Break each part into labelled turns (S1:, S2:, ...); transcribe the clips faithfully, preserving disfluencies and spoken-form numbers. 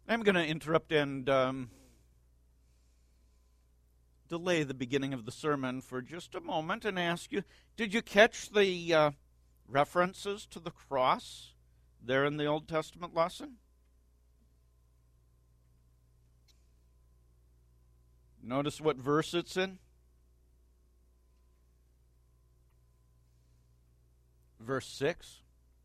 S1: I'm going to interrupt and um, delay the beginning of the sermon for just a moment and ask you, did you catch the uh, references to the cross there in the Old Testament lesson? Notice what verse it's in. Verse six.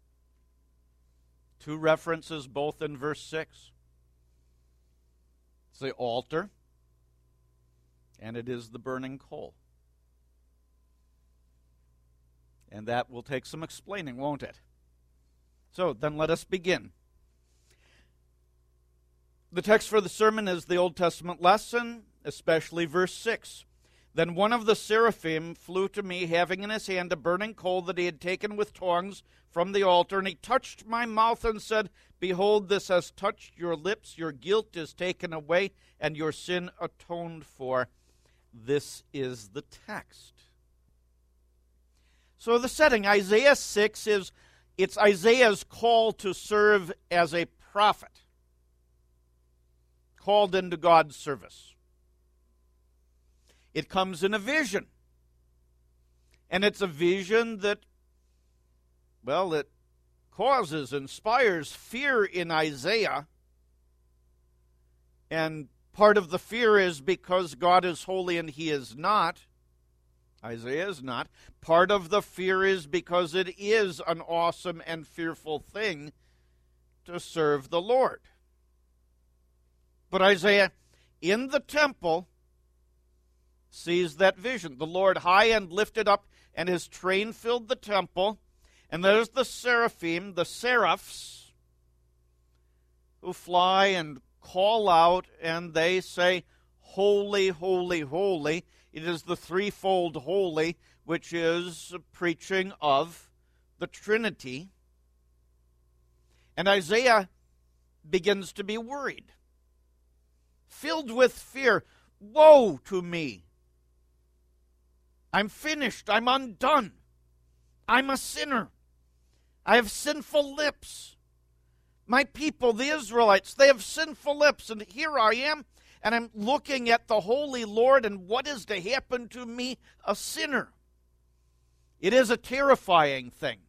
S1: Two references, both in verse six. It's the altar, and it is the burning coal. And that will take some explaining, won't it? So, then let us begin. The text for the sermon is the Old Testament lesson, especially verse six. Then one of the seraphim flew to me, having in his hand a burning coal that he had taken with tongs from the altar, and he touched my mouth and said, Behold, this has touched your lips, your guilt is taken away, and your sin atoned for. This is the text. So the setting, Isaiah six, is it's Isaiah's call to serve as a prophet, called into God's service. It comes in a vision. And it's a vision that, well, it causes, inspires fear in Isaiah. And part of the fear is because God is holy and he is not. Isaiah is not. Part of the fear is because it is an awesome and fearful thing to serve the Lord. But Isaiah, in the temple, sees that vision. The Lord high and lifted up, and his train filled the temple. And there's the seraphim, the seraphs, who fly and call out, and they say, Holy, holy, holy. It is the threefold holy, which is preaching of the Trinity. And Isaiah begins to be worried, filled with fear. Woe to me! I'm finished. I'm undone. I'm a sinner. I have sinful lips. My people, the Israelites, they have sinful lips, and here I am, and I'm looking at the Holy Lord, and what is to happen to me, a sinner? It is a terrifying thing.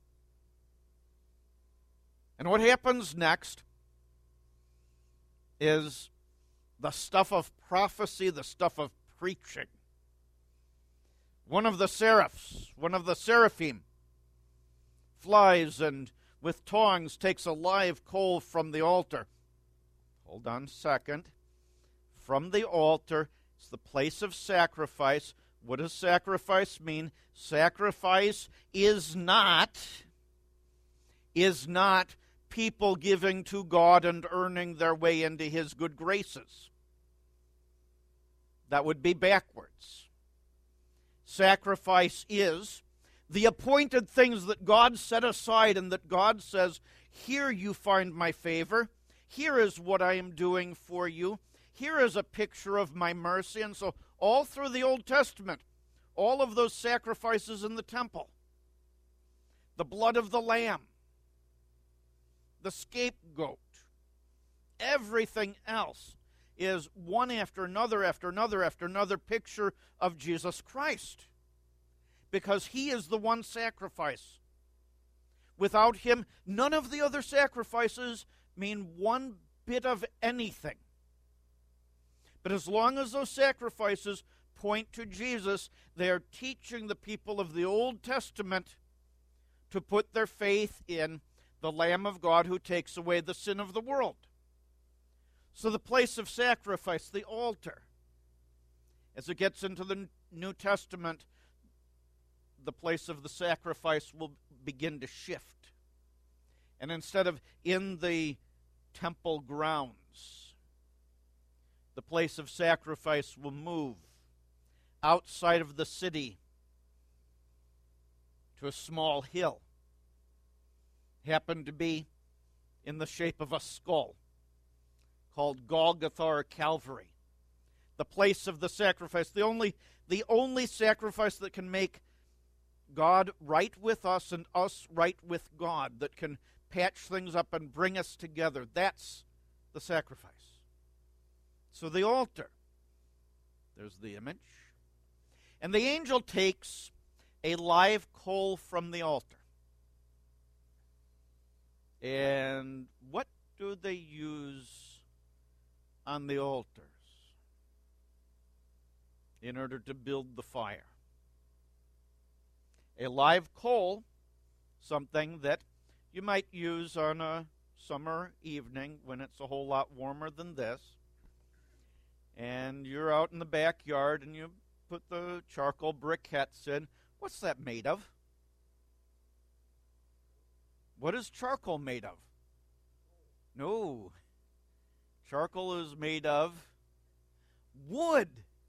S1: And what happens next is the stuff of prophecy, the stuff of preaching. One of the seraphs, one of the seraphim, flies and with tongs takes a live coal from the altar. Hold on a second. From the altar, it's the place of sacrifice. What does sacrifice mean? Sacrifice is not, is not people giving to God and earning their way into his good graces. That would be backwards. Sacrifice is the appointed things that God set aside and that God says, here you find my favor. Here is what I am doing for you. Here is a picture of my mercy. And so all through the Old Testament, all of those sacrifices in the temple, the blood of the lamb, the scapegoat, everything else is one after another, after another, after another picture of Jesus Christ. Because he is the one sacrifice. Without him, none of the other sacrifices mean one bit of anything. But as long as those sacrifices point to Jesus, they are teaching the people of the Old Testament to put their faith in the Lamb of God who takes away the sin of the world. So the place of sacrifice, the altar, as it gets into the New Testament, the place of the sacrifice will begin to shift. And instead of in the temple grounds, the place of sacrifice will move outside of the city to a small hill. Happened to be in the shape of a skull, called Golgotha or Calvary. The place of the sacrifice, the only, the only sacrifice that can make God right with us and us right with God, that can patch things up and bring us together. That's the sacrifice. So the altar, there's the image. And the angel takes a live coal from the altar. And what do they use on the altars in order to build the fire? A live coal, something that you might use on a summer evening when it's a whole lot warmer than this. And you're out in the backyard and you put the charcoal briquettes in. What's that made of? What is charcoal made of? No. Charcoal is made of wood.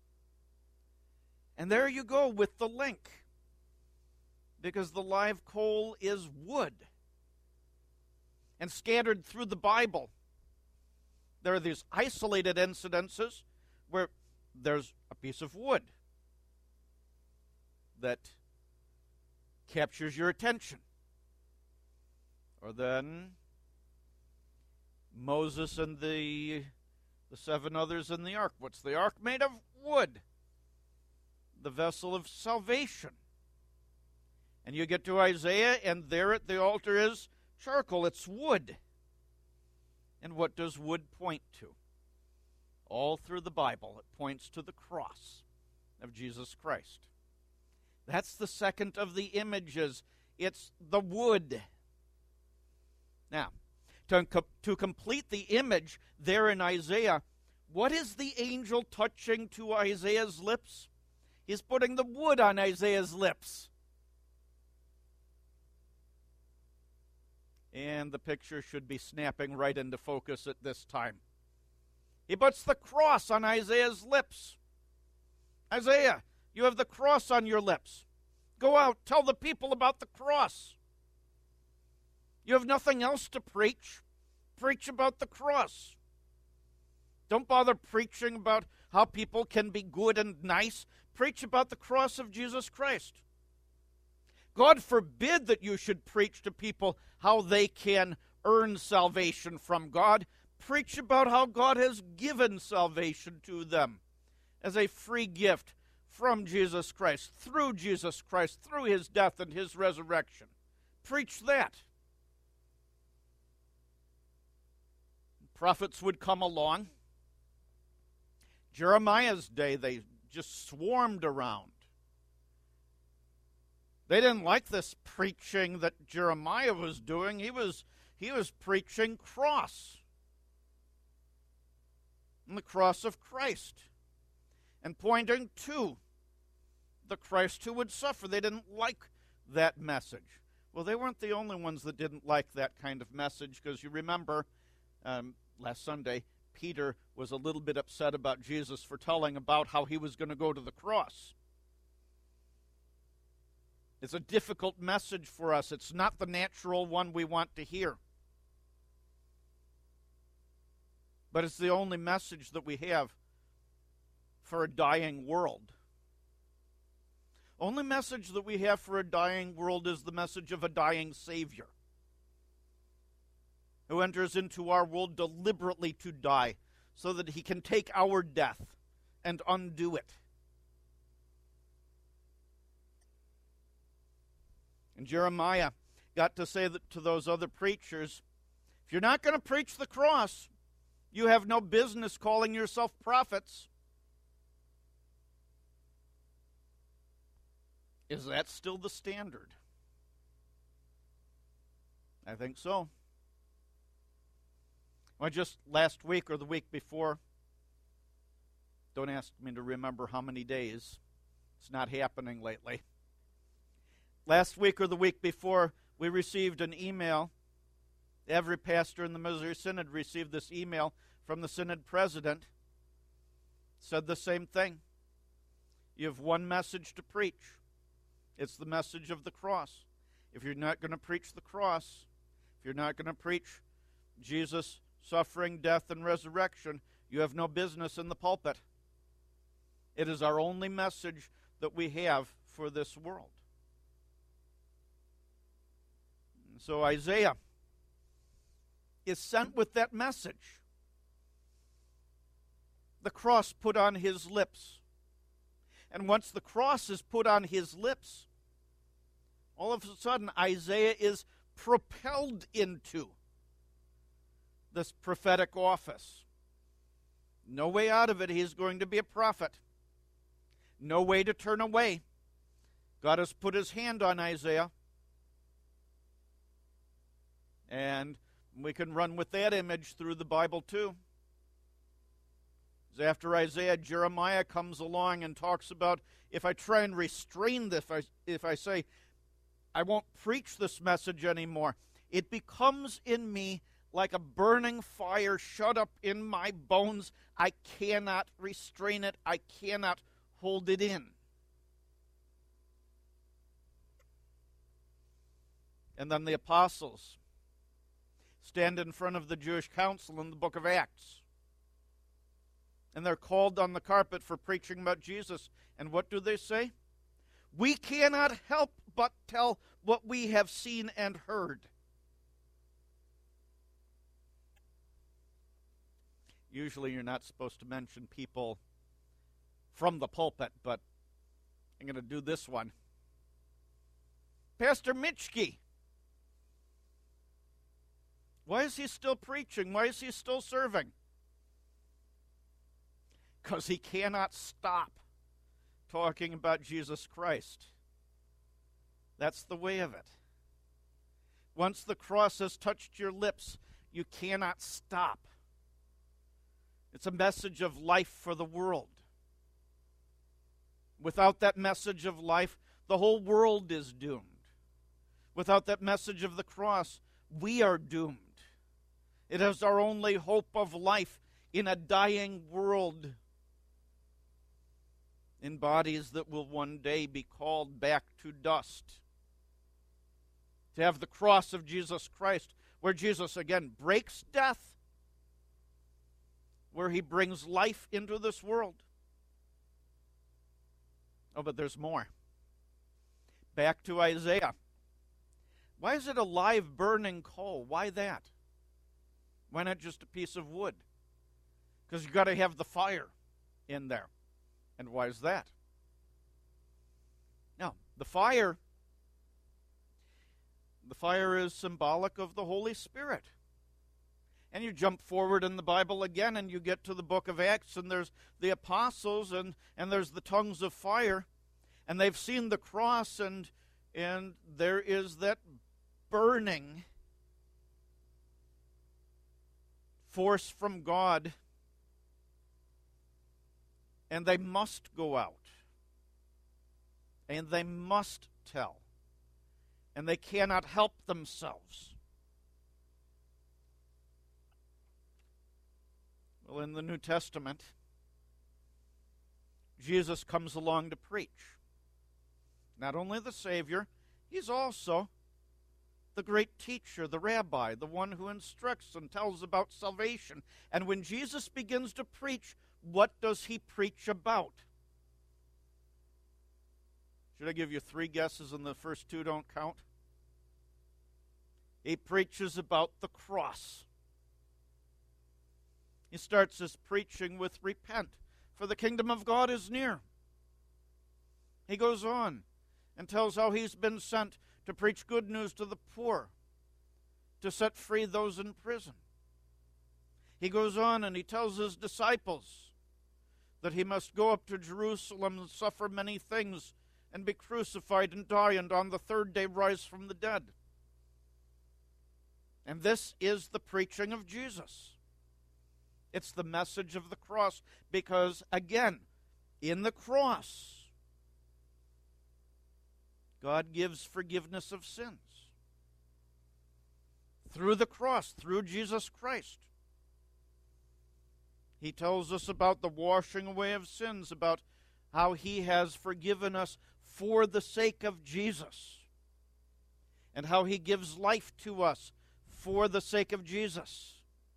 S1: And there you go with the link. Because the live coal is wood. And scattered through the Bible, there are these isolated incidences where there's a piece of wood that captures your attention. Or then Moses and the, the seven others in the ark. What's the ark made of? Wood. The vessel of salvation. And you get to Isaiah, and there at the altar is charcoal. It's wood. And what does wood point to? All through the Bible, it points to the cross of Jesus Christ. That's the second of the images. It's the wood. Now, to, to complete the image there in Isaiah, what is the angel touching to Isaiah's lips? He's putting the wood on Isaiah's lips. And the picture should be snapping right into focus at this time. He puts the cross on Isaiah's lips. Isaiah, you have the cross on your lips. Go out, tell the people about the cross. You have nothing else to preach. Preach about the cross. Don't bother preaching about how people can be good and nice. Preach about the cross of Jesus Christ. God forbid that you should preach to people how they can earn salvation from God. Preach about how God has given salvation to them as a free gift from Jesus Christ, through Jesus Christ, through his death and his resurrection. Preach that. Prophets would come along. Jeremiah's day, they just swarmed around. They didn't like this preaching that Jeremiah was doing. He was, he was preaching cross. And the cross of Christ. And pointing to the Christ who would suffer. They didn't like that message. Well, they weren't the only ones that didn't like that kind of message, because you remember um, last Sunday, Peter was a little bit upset about Jesus for telling about how he was going to go to the cross. It's a difficult message for us. It's not the natural one we want to hear. But it's the only message that we have for a dying world. Only message that we have for a dying world is the message of a dying Savior who enters into our world deliberately to die so that he can take our death and undo it. And Jeremiah got to say that to those other preachers, if you're not going to preach the cross, you have no business calling yourself prophets. Is that still the standard? I think so. Well, just last week or the week before, don't ask me to remember how many days. It's not happening lately. Last week or the week before, we received an email. Every pastor in the Missouri Synod received this email from the Synod president. It said the same thing. You have one message to preach. It's the message of the cross. If you're not going to preach the cross, if you're not going to preach Jesus' suffering, death, and resurrection, you have no business in the pulpit. It is our only message that we have for this world. So Isaiah is sent with that message. the cross put on his lips. And once the cross is put on his lips, all of a sudden Isaiah is propelled into this prophetic office. No way out of it. He's going to be a prophet. No way to turn away. God has put his hand on Isaiah. And we can run with that image through the Bible too. As after Isaiah, Jeremiah comes along and talks about, if I try and restrain this, if I, if I say, I won't preach this message anymore, it becomes in me like a burning fire shut up in my bones. I cannot restrain it. I cannot hold it in. And then the apostles stand in front of the Jewish council in the book of Acts. And they're called on the carpet for preaching about Jesus. And what do they say? We cannot help but tell what we have seen and heard. Usually you're not supposed to mention people from the pulpit, but I'm going to do this one. Pastor Mitchke. Why is he still preaching? Why is he still serving? Because he cannot stop talking about Jesus Christ. That's the way of it. Once the cross has touched your lips, you cannot stop. It's a message of life for the world. Without that message of life, the whole world is doomed. Without that message of the cross, we are doomed. It is our only hope of life in a dying world, in bodies that will one day be called back to dust. To have the cross of Jesus Christ, where Jesus again breaks death, where he brings life into this world. Oh, but there's more. Back to Isaiah. Why is it a live burning coal? Why that? Why not just a piece of wood? Because you've got to have the fire in there. And why is that? Now, the fire, the fire is symbolic of the Holy Spirit. And you jump forward in the Bible again, and you get to the book of Acts, and there's the apostles, and, and there's the tongues of fire, and they've seen the cross, and and there is that burning force from God, and they must go out, and they must tell, and they cannot help themselves. Well, in the New Testament, Jesus comes along to preach. Not only the Savior, he's also the great teacher, the rabbi, the one who instructs and tells about salvation. And when Jesus begins to preach, what does he preach about? Should I give you three guesses and the first two don't count? He preaches about the cross. He starts his preaching with repent, for the kingdom of God is near. He goes on and tells how he's been sent to preach good news to the poor, to set free those in prison. He goes on and he tells his disciples that he must go up to Jerusalem and suffer many things and be crucified and die and on the third day rise from the dead. And this is the preaching of Jesus. It's the message of the cross because, again, in the cross, God gives forgiveness of sins. Through the cross, through Jesus Christ. He tells us about the washing away of sins, about how he has forgiven us for the sake of Jesus, and how he gives life to us for the sake of Jesus.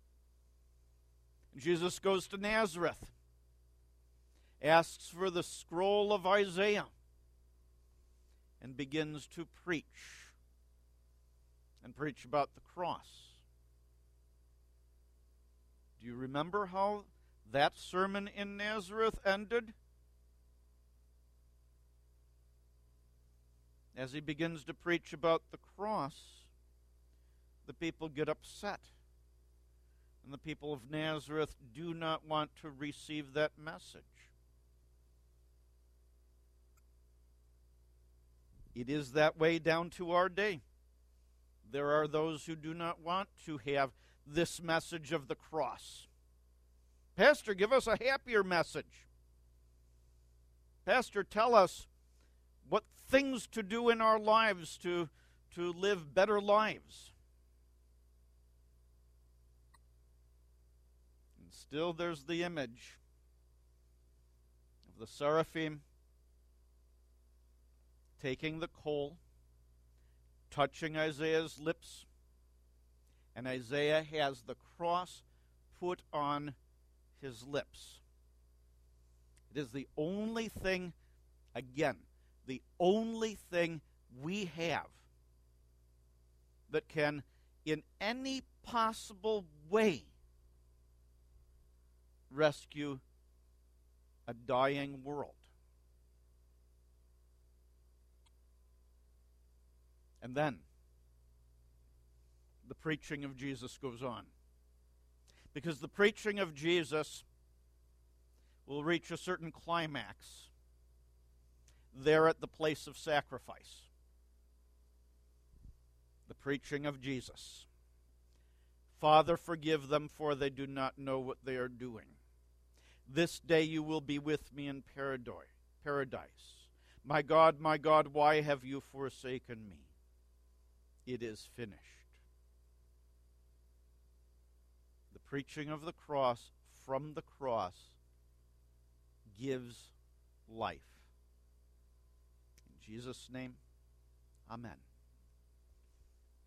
S1: Jesus goes to Nazareth, asks for the scroll of Isaiah, and begins to preach, and preach about the cross. Do you remember how that sermon in Nazareth ended, as he begins to preach about the cross, the people get upset. And the people of Nazareth do not want to receive that message. It is that way down to our day. There are those who do not want to have this message of the cross. Pastor, give us a happier message. Pastor, tell us what things to do in our lives to, to live better lives. And still there's the image of the seraphim taking the coal, touching Isaiah's lips, and Isaiah has the cross put on his lips. It is the only thing, again, the only thing we have that can, in any possible way, rescue a dying world. And then, the preaching of Jesus goes on. Because the preaching of Jesus will reach a certain climax there at the place of sacrifice. The preaching of Jesus. Father, forgive them, for they do not know what they are doing. This day you will be with me in paradise. My God, my God, why have you forsaken me? It is finished. The preaching of the cross from the cross gives life. In Jesus' name, amen.